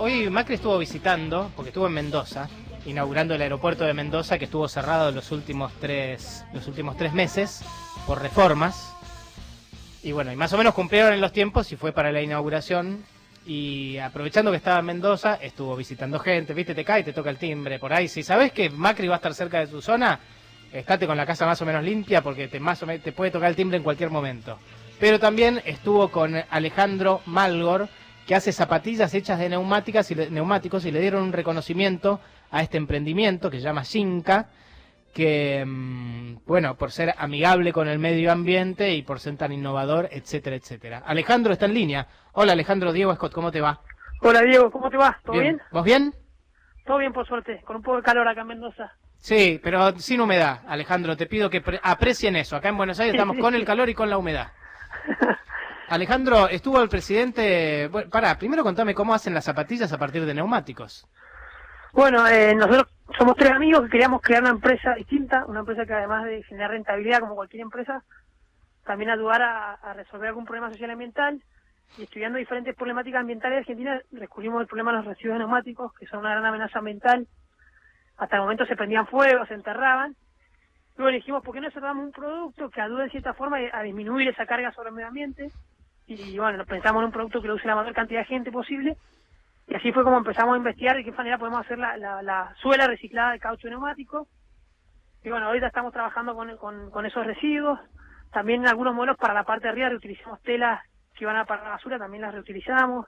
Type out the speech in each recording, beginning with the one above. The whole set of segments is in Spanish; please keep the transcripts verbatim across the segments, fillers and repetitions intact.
hoy Macri estuvo visitando, porque estuvo en Mendoza, inaugurando el aeropuerto de Mendoza, que estuvo cerrado los últimos tres, los últimos tres meses por reformas. Y bueno, y más o menos cumplieron en los tiempos y fue para la inauguración. Y aprovechando que estaba en Mendoza, estuvo visitando gente, viste, te cae y te toca el timbre por ahí. Si sabés que Macri va a estar cerca de tu zona, estate con la casa más o menos limpia porque te, más o menos, te puede tocar el timbre en cualquier momento. Pero también estuvo con Alejandro Malgor, que hace zapatillas hechas de neumáticas y le, neumáticos y le dieron un reconocimiento a este emprendimiento que se llama Xinca, que, bueno, por ser amigable con el medio ambiente y por ser tan innovador, etcétera, etcétera. Alejandro está en línea. Hola Alejandro, Diego Scott, ¿cómo te va? Hola Diego, ¿cómo te va? ¿Todo bien? bien? ¿Vos bien? Todo bien, por suerte, con un poco de calor acá en Mendoza. Sí, pero sin humedad, Alejandro, te pido que aprecien eso. Acá en Buenos Aires estamos con el calor y con la humedad. Alejandro, estuvo el presidente... Bueno, pará, primero contame cómo hacen las zapatillas a partir de neumáticos. Bueno, eh, nosotros somos tres amigos que queríamos crear una empresa distinta, una empresa que además de generar rentabilidad como cualquier empresa, también ayudar a, a resolver algún problema social y ambiental. Y estudiando diferentes problemáticas ambientales de Argentina, descubrimos el problema de los residuos neumáticos, que son una gran amenaza ambiental. Hasta el momento se prendían fuego, se enterraban. Luego dijimos, ¿por qué no desarrollamos un producto que ayude de cierta forma a disminuir esa carga sobre el medio ambiente? Y bueno, pensamos en un producto que lo use la mayor cantidad de gente posible. Y así fue como empezamos a investigar de qué manera podemos hacer la, la, la suela reciclada de caucho neumático. Y bueno, ahorita estamos trabajando con, con, con esos residuos. También en algunos modelos para la parte de arriba reutilizamos telas que iban a para la basura, también las reutilizamos.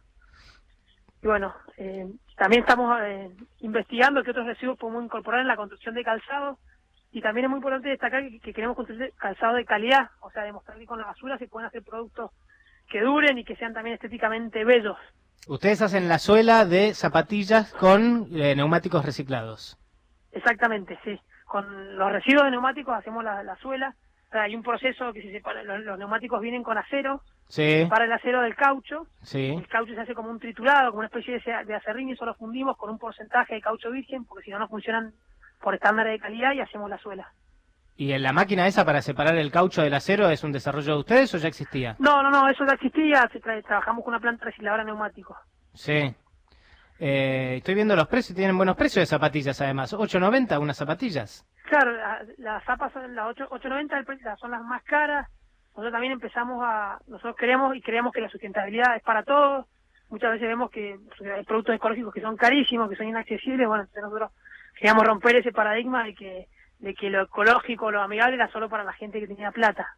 Y bueno, eh, también estamos eh, investigando qué otros residuos podemos incorporar en la construcción de calzado. Y también es muy importante destacar que, que queremos construir calzado de calidad, o sea, demostrar que con la basura se pueden hacer productos que duren y que sean también estéticamente bellos. Ustedes hacen la suela de zapatillas con eh, neumáticos reciclados. Exactamente, sí. Con los residuos de neumáticos hacemos la, la suela. O sea, hay un proceso que se separa, los, los neumáticos vienen con acero, sí. Se separa el acero del caucho, sí. El caucho se hace como un triturado, como una especie de, de acerrín y eso lo fundimos con un porcentaje de caucho virgen, porque si no, no funcionan por estándares de calidad y hacemos la suela. ¿Y en la máquina esa para separar el caucho del acero es un desarrollo de ustedes o ya existía? No, no, no, eso ya existía, tra trabajamos con una planta recicladora de neumáticos. Sí. Eh, estoy viendo los precios, tienen buenos precios de zapatillas además, ocho noventa unas zapatillas. Claro, la, las zapas son las ocho noventa, son las más caras. Nosotros también empezamos a, nosotros creemos y creemos que la sustentabilidad es para todos. Muchas veces vemos que hay productos ecológicos que son carísimos, que son inaccesibles. Bueno, entonces nosotros queríamos romper ese paradigma de que de que lo ecológico, lo amigable era solo para la gente que tenía plata.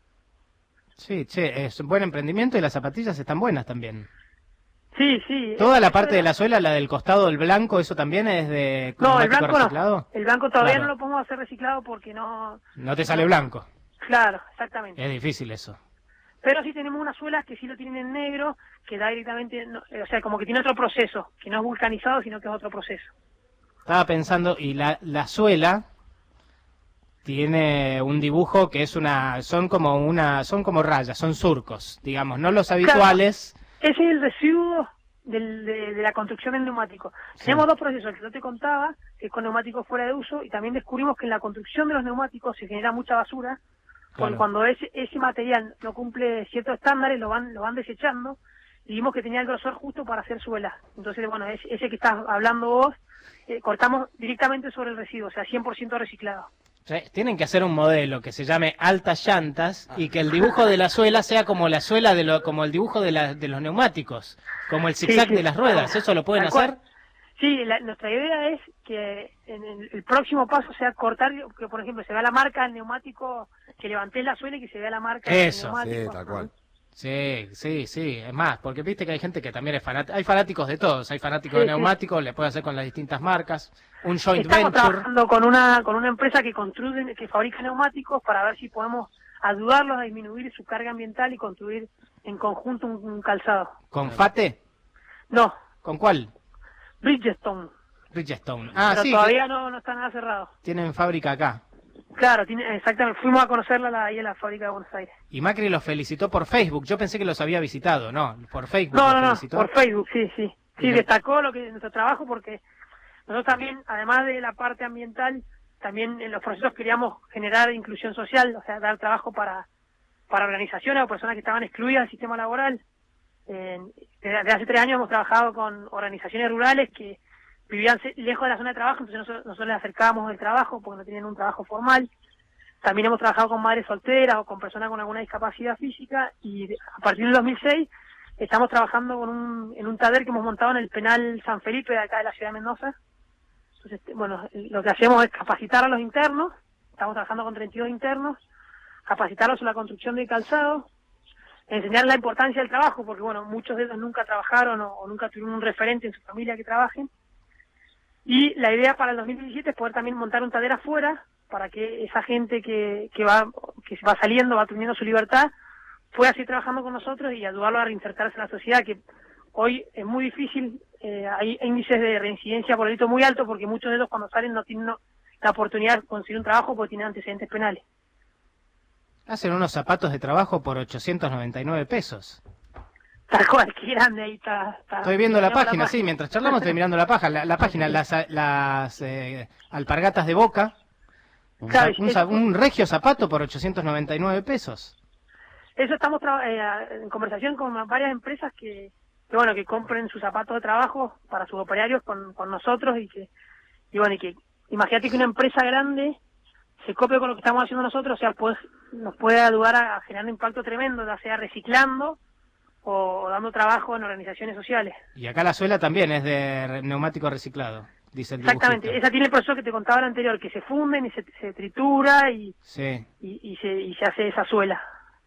Sí, che, es un buen emprendimiento y las zapatillas están buenas también. Sí, sí. Toda la parte de la suela, la del costado del blanco, ¿eso también es de no, el blanco reciclado? No. El blanco todavía claro. no lo podemos hacer reciclado porque no... No te sale blanco. Claro, exactamente. Es difícil eso. Pero sí tenemos unas suelas que sí lo tienen en negro, que da directamente, no, o sea, como que tiene otro proceso, que no es vulcanizado, sino que es otro proceso. Estaba pensando, y la, la suela tiene un dibujo que es una, son como una, son como rayas, son surcos, digamos, no los habituales. Claro, ese es el residuo del, de, de la construcción del neumático. Sí. Tenemos dos procesos, el que yo te contaba, que es con neumáticos fuera de uso, y también descubrimos que en la construcción de los neumáticos se genera mucha basura, porque claro. Cuando ese, ese material no cumple ciertos estándares, lo van, lo van desechando, y vimos que tenía el grosor justo para hacer suela. Entonces, bueno, ese, ese que estás hablando vos, eh, cortamos directamente sobre el residuo, o sea, cien por ciento reciclado. Sí, tienen que hacer un modelo que se llame altas llantas y que el dibujo de la suela sea como la suela de lo, como el dibujo de, la, de los neumáticos, como el zigzag sí, sí. de las ruedas. ¿Eso lo pueden hacer? Sí, la, nuestra idea es que en el, el próximo paso sea cortar, que por ejemplo se vea la marca del neumático, que levantes la suela y que se vea la marca Eso, del neumático. Sí, tal cual. Sí, sí, sí, es más, porque viste que hay gente que también es fanática, hay fanáticos de todos, hay fanáticos sí, de neumáticos, sí. Le puede hacer con las distintas marcas, un joint Estamos venture. trabajando con una con una empresa que construye, que fabrica neumáticos para ver si podemos ayudarlos a disminuir su carga ambiental y construir en conjunto un, un calzado. ¿Con Fate? No. ¿Con cuál? Bridgestone. Bridgestone. Ah, Pero sí. todavía no, no está nada cerrado. Tienen fábrica acá. Claro, tiene, exactamente. Fuimos a conocerla la, ahí en la fábrica de Buenos Aires. Y Macri los felicitó por Facebook. Yo pensé que los había visitado, ¿no? Por Facebook. No, no, no, felicitó. por Facebook, sí, sí. Sí, destacó lo que nuestro trabajo porque nosotros también, además de la parte ambiental, también en los procesos queríamos generar inclusión social, o sea, dar trabajo para, para organizaciones o personas que estaban excluidas del sistema laboral. Eh, desde, desde hace tres años hemos trabajado con organizaciones rurales que vivían lejos de la zona de trabajo, entonces nosotros, nosotros les acercábamos el trabajo porque no tenían un trabajo formal. También hemos trabajado con madres solteras o con personas con alguna discapacidad física, y a partir del dos mil seis estamos trabajando con un, en un taller que hemos montado en el penal San Felipe de acá de la ciudad de Mendoza. Entonces, bueno, lo que hacemos es capacitar a los internos, estamos trabajando con treinta y dos internos, capacitarlos en la construcción de calzado, enseñar la importancia del trabajo, porque bueno, muchos de ellos nunca trabajaron o, o nunca tuvieron un referente en su familia que trabajen. Y la idea para el dos mil diecisiete es poder también montar un taller afuera, para que esa gente que, que va que va saliendo, va teniendo su libertad, pueda seguir trabajando con nosotros y ayudarlo a reinsertarse en la sociedad, que hoy es muy difícil, eh, hay índices de reincidencia por delito muy altos, porque muchos de ellos cuando salen no tienen no, la oportunidad de conseguir un trabajo porque tienen antecedentes penales. Hacen unos zapatos de trabajo por ochocientos noventa y nueve pesos. Tal cual, qué grande, ahí está. está estoy viendo la página, la sí, mientras charlamos estoy mirando la página, la, la página, las, las eh, alpargatas de Boca, un, claro, un, un, un regio zapato por ochocientos noventa y nueve pesos. Eso estamos eh, en conversación con varias empresas que, que, bueno, que compren sus zapatos de trabajo para sus operarios con, con nosotros, y que, y bueno, y que, imagínate que una empresa grande se copie con lo que estamos haciendo nosotros, o sea, pues, nos puede ayudar a generar un impacto tremendo, ya sea reciclando o dando trabajo en organizaciones sociales. Y acá la suela también es de neumático reciclado, dice el dibujito. Exactamente, esa tiene el proceso que te contaba el anterior, que se funden y se, se tritura y, sí. y, y, se, y se hace esa suela.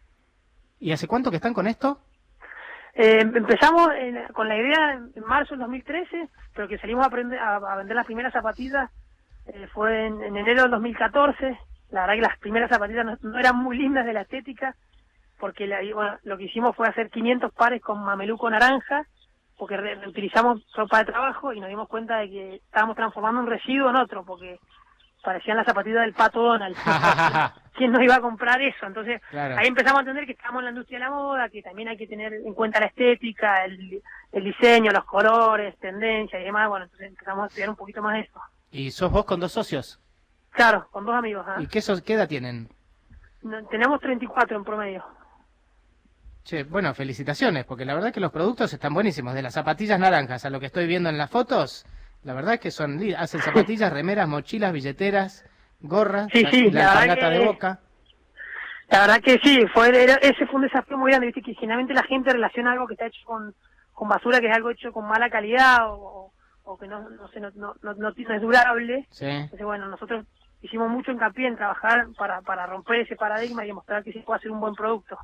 ¿Y hace cuánto que están con esto? Eh, empezamos en, con la idea en, en marzo del dos mil trece, pero que salimos a, aprender, a, a vender las primeras zapatillas eh, fue en, en enero del dos mil catorce. La verdad que las primeras zapatillas no, no eran muy lindas de la estética, porque la, bueno, lo que hicimos fue hacer quinientos pares con mameluco naranja, porque re, reutilizamos ropa de trabajo y nos dimos cuenta de que estábamos transformando un residuo en otro, porque parecían las zapatillas del Pato Donald. ¿Quién nos iba a comprar eso? Entonces, claro, ahí empezamos a entender que estamos en la industria de la moda, que también hay que tener en cuenta la estética, el, el diseño, los colores, tendencias y demás. Bueno, entonces empezamos a estudiar un poquito más esto. ¿Y sos vos con dos socios? Claro, con dos amigos. ¿eh? ¿Y qué, sos, qué edad tienen? No, tenemos treinta y cuatro en promedio. Che, bueno, felicitaciones, porque la verdad que los productos están buenísimos. De las zapatillas naranjas a lo que estoy viendo en las fotos, la verdad es que son hacen zapatillas, remeras, mochilas, billeteras, gorras, sí, sí, la alpargata de Boca. La verdad que sí, fue era, ese fue un desafío muy grande, viste, que generalmente la gente relaciona algo que está hecho con, con basura, que es algo hecho con mala calidad o, o que no no, sé, no, no, no, no es durable. Sí. Entonces, bueno, nosotros hicimos mucho hincapié en trabajar para, para romper ese paradigma y demostrar que se puede hacer un buen producto.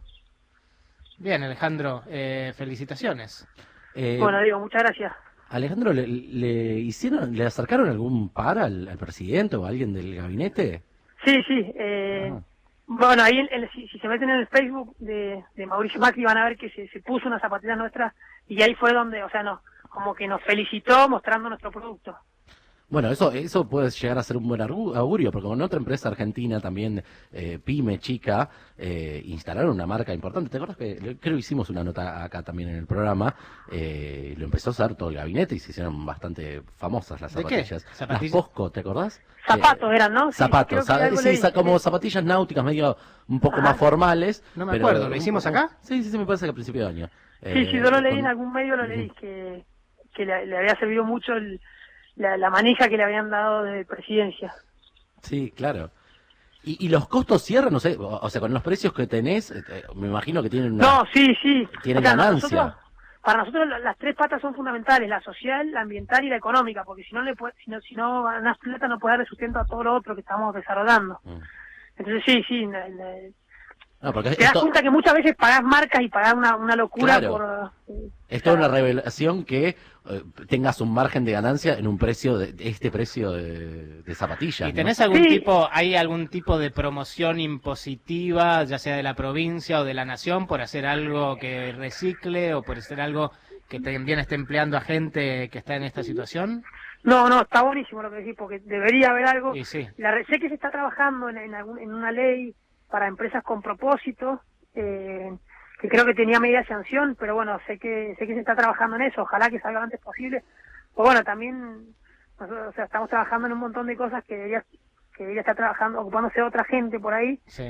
Bien, Alejandro, eh, felicitaciones. Eh, bueno, digo, muchas gracias. Alejandro, ¿le, le hicieron, le acercaron algún par al, al presidente o a alguien del gabinete? Sí, sí. Eh, ah. Bueno, ahí en, en, si, si se meten en el Facebook de, de Mauricio Macri van a ver que se, se puso unas zapatillas nuestras y ahí fue donde, o sea, no, como que nos felicitó mostrando nuestro producto. Bueno, eso eso puede llegar a ser un buen augurio, porque con otra empresa argentina también, eh, pyme, chica, eh, instalaron una marca importante. ¿Te acuerdas que creo que hicimos una nota acá también en el programa? Eh, lo empezó a usar todo el gabinete y se hicieron bastante famosas las zapatillas. ¿De qué? ¿Zapatillas? Las Posco, ¿te acordás? Zapatos eh, eran, ¿no? Zapatos, sí, sí como zapatillas náuticas medio un poco Ajá. más formales. No me pero, acuerdo, ¿lo hicimos acá? Sí, sí, sí, me parece que a principio de año. Sí, eh, sí, yo lo leí con... en algún medio, lo leí, uh-huh. que, que le, le había servido mucho el... La, la manija que le habían dado de presidencia. Sí, claro. ¿Y, y los costos cierran? No sé, o, o sea, con los precios que tenés, eh, me imagino que tienen una... No, sí, sí. Tienen o sea, ganancia. Nosotros, para nosotros las tres patas son fundamentales, la social, la ambiental y la económica, porque si no le puede, si no, si no ganas plata no puede dar sustento a todo lo otro que estamos desarrollando. Mm. Entonces sí, sí. La, la, No, porque te das esto... cuenta que muchas veces pagás marcas y pagás una, una locura claro. por... Eh, es toda una revelación que eh, tengas un margen de ganancia en un precio, de, de este precio de, de zapatillas. ¿Y tenés ¿no? algún sí. tipo, hay algún tipo de promoción impositiva, ya sea de la provincia o de la nación, por hacer algo que recicle o por hacer algo que también esté empleando a gente que está en esta situación? No, no, está buenísimo lo que decís, porque debería haber algo. Y sí. La, sé que se está trabajando en, en, algún, en una ley para empresas con propósito, eh, que creo que tenía media sanción, pero bueno, sé que sé que se está trabajando en eso, ojalá que salga lo antes posible. Pues bueno, también nosotros, o sea, estamos trabajando en un montón de cosas que debería, que debería estar trabajando, ocupándose otra gente por ahí. Sí.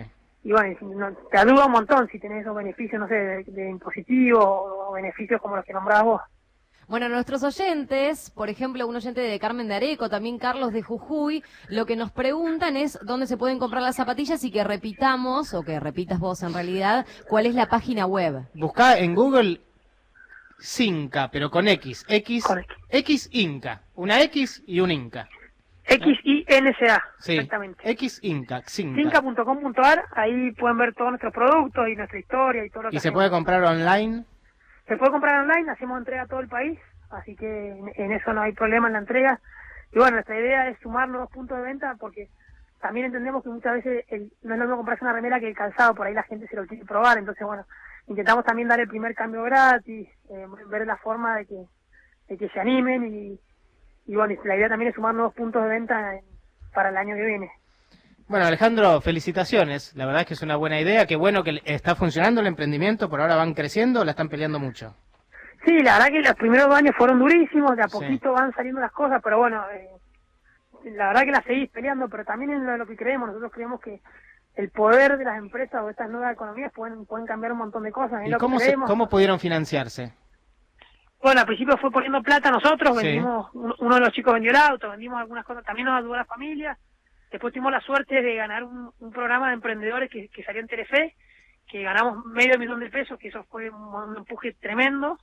y bueno, no, te ayuda un montón si tenés esos beneficios, no sé, de, de impositivos o, o beneficios como los que nombrabas vos. Bueno, nuestros oyentes, por ejemplo, un oyente de Carmen de Areco, también Carlos de Jujuy, lo que nos preguntan es dónde se pueden comprar las zapatillas y que repitamos, o que repitas vos en realidad, cuál es la página web. Buscá en Google Zinca, pero con X, X, Con X. X Inca, una X y un Inca. X I N C A, Sí, exactamente. X Inca, Zinca. Zinca punto com punto a r, ahí pueden ver todos nuestros productos y nuestra historia y todo lo que ¿Y se hacemos. puede comprar online? Se puede comprar online, hacemos entrega a todo el país, así que en, en eso no hay problema en la entrega. Y bueno, nuestra idea es sumar nuevos puntos de venta porque también entendemos que muchas veces el, no es lo mismo comprarse una remera que el calzado, por ahí la gente se lo quiere probar, entonces bueno, intentamos también dar el primer cambio gratis, eh, ver la forma de que, de que se animen y, y bueno, y la idea también es sumar nuevos puntos de venta en, para el año que viene. Bueno, Alejandro, felicitaciones. La verdad es que es una buena idea. Qué bueno que está funcionando el emprendimiento. Por ahora van creciendo, la están peleando mucho. Sí, la verdad que los primeros dos años fueron durísimos, de a Sí. poquito van saliendo las cosas, pero bueno, eh, la verdad que las seguís peleando, pero también en lo, lo que creemos, nosotros creemos que el poder de las empresas o estas nuevas economías pueden pueden cambiar un montón de cosas. Es ¿Y lo que cómo, se, creemos. cómo pudieron financiarse? Bueno, al principio fue poniendo plata nosotros, Sí. vendimos, uno uno de los chicos vendió el auto, vendimos algunas cosas, también nos ayudó la familia. Después tuvimos la suerte de ganar un, un programa de emprendedores que, que salió en Telefe, que ganamos medio millón de pesos, que eso fue un, un empuje tremendo.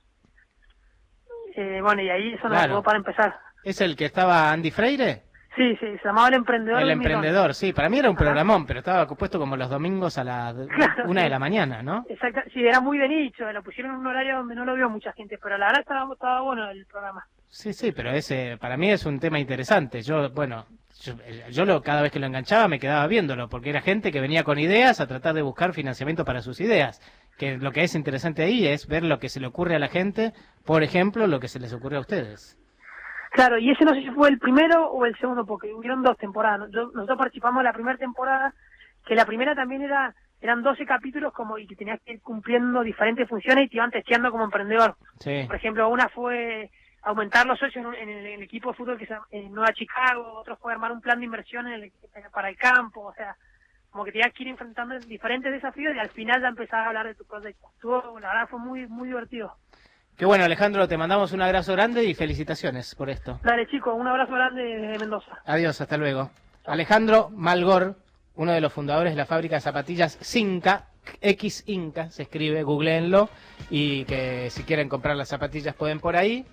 Eh, bueno, y ahí eso nos Claro. ayudó para empezar. ¿Es el que estaba Andy Freire? Sí, sí, se llamaba El Emprendedor. El del Millón. emprendedor, sí. Para mí era un Ajá. programón, pero estaba puesto como los domingos a las Claro, una sí. de la mañana, ¿no? Exacto, sí, era muy de nicho, lo pusieron en un horario donde no lo vio mucha gente, pero la verdad estaba, estaba bueno el programa. Sí, sí, pero ese para mí es un tema interesante. Yo, bueno, yo, yo lo, cada vez que lo enganchaba me quedaba viéndolo, porque era gente que venía con ideas a tratar de buscar financiamiento para sus ideas. Que lo que es interesante ahí es ver lo que se le ocurre a la gente, por ejemplo, lo que se les ocurre a ustedes. Claro, y ese no sé si fue el primero o el segundo, porque hubieron dos temporadas. Yo- nosotros participamos en la primera temporada, que la primera también era eran doce capítulos como y que tenías que ir cumpliendo diferentes funciones y te iban testeando como emprendedor. Sí. Por ejemplo, una fue aumentar los socios en, un- en el, en el equipo de fútbol que se llama- en Nueva Chicago, otro fue armar un plan de inversión en el- para el campo, o sea, como que tenías que ir enfrentando diferentes desafíos y al final ya empezabas a hablar de tu proyecto. Estuvo, la verdad fue muy muy divertido. Qué bueno, Alejandro, te mandamos un abrazo grande y felicitaciones por esto. Dale, chicos, un abrazo grande desde Mendoza. Adiós, hasta luego. Alejandro Malgor, uno de los fundadores de la fábrica de zapatillas Zinca, X Inca, se escribe, googleenlo, y que si quieren comprar las zapatillas pueden por ahí.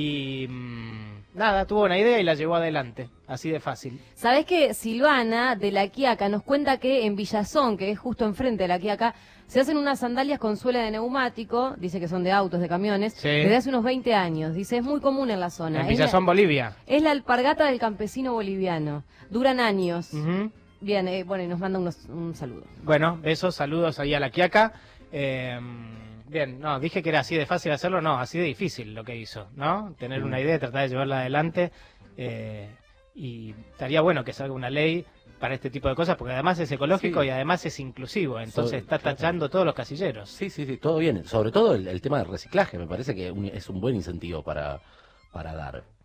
Y mmm, nada, tuvo una idea y la llevó adelante, así de fácil. ¿Sabés que Silvana de La Quiaca nos cuenta que en Villazón, que es justo enfrente de La Quiaca, se hacen unas sandalias con suela de neumático, dice que son de autos, de camiones, Sí. desde hace unos veinte años. Dice, es muy común en la zona. En Es Villazón, la, Bolivia. es la alpargata del campesino boliviano. Duran años. Ujú. Bien, eh, bueno, y nos manda unos, un saludo. Bueno, besos, saludos ahí a la Quiaca. Eh, bien, no, dije que era así de fácil hacerlo, no, así de difícil lo que hizo, ¿no? Tener una idea, tratar de llevarla adelante. Eh, y estaría bueno que salga una ley para este tipo de cosas, porque además es ecológico Sí. y además es inclusivo, entonces Sobre- está claro. tachando todos los casilleros. Sí, sí, sí, todo bien. Sobre todo el, el tema del reciclaje, me parece que un- es un buen incentivo para, para dar.